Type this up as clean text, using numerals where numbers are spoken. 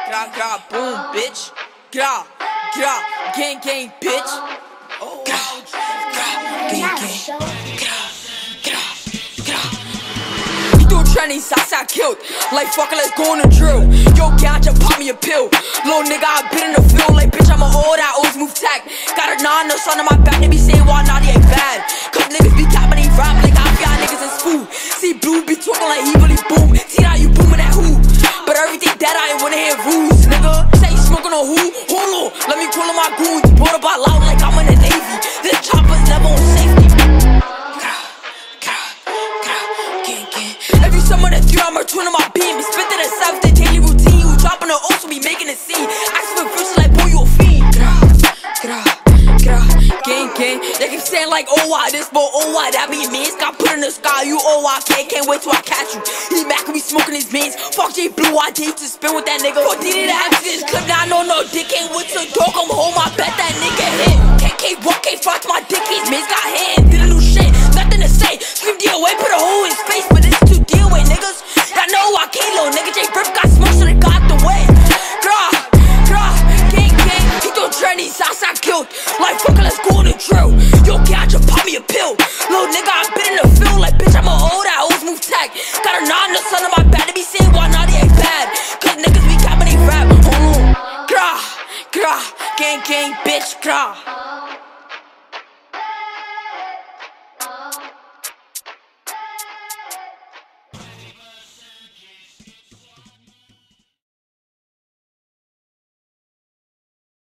gra, boom, bitch. Gra, gang, gang, bitch. Oh, gang, gang. You trendy, Southside killed. Like fucker, let's go on the drill. Yo, can't just pop me a pill. Little nigga, I been in the field. Like bitch, I'm a old, I always move tack. Got a nine, no son on my back. They be saying why naughty ain't bad. Cause niggas be capping, they rap like half y'all niggas is fool. See blue be talking like he really boom. See how you booming that who? But everything that I ain't wanna hear rules, nigga. Say you smoking on who? Hold on, let me call on my goons. Brought up out loud like I'm in the Navy. This chopper's never on safety. Every summer that's through, I'm returning my beam. It's spit to the south, the daily routine. You dropping the oats, we making a scene. Ask for fish like boy, you a fiend. Gang, gang. They keep saying like, oh why this, but oh why that be means. Got put in the sky, you oh why can't wait till I catch you. He mad cause we smoking his veins. Fuck J Blue, I did to spin with that nigga. What did it have this clip? Now I know no dick ain't with the dog. I'm home, I bet that nigga hit. KK walk, can't fight my dick. His man's got hands, didn't do shit, nothing to say. Scream DOA, put a hole in his face, but it's too deal with niggas. I know I can't, little nigga. J Rip got smoke, so they got the way. Gang, gang. He don't trendy, Southside killed. Like fucker, let's go on the drill. Yo, can't just pop me a pill. Little nigga, I been in the field. Like bitch, I'm a old, I always move tack. Got a nine, the son of my back. They be saying why naughty ain't bad. Cause niggas be capping, they rap. Gra, gang, gang, bitch, gra.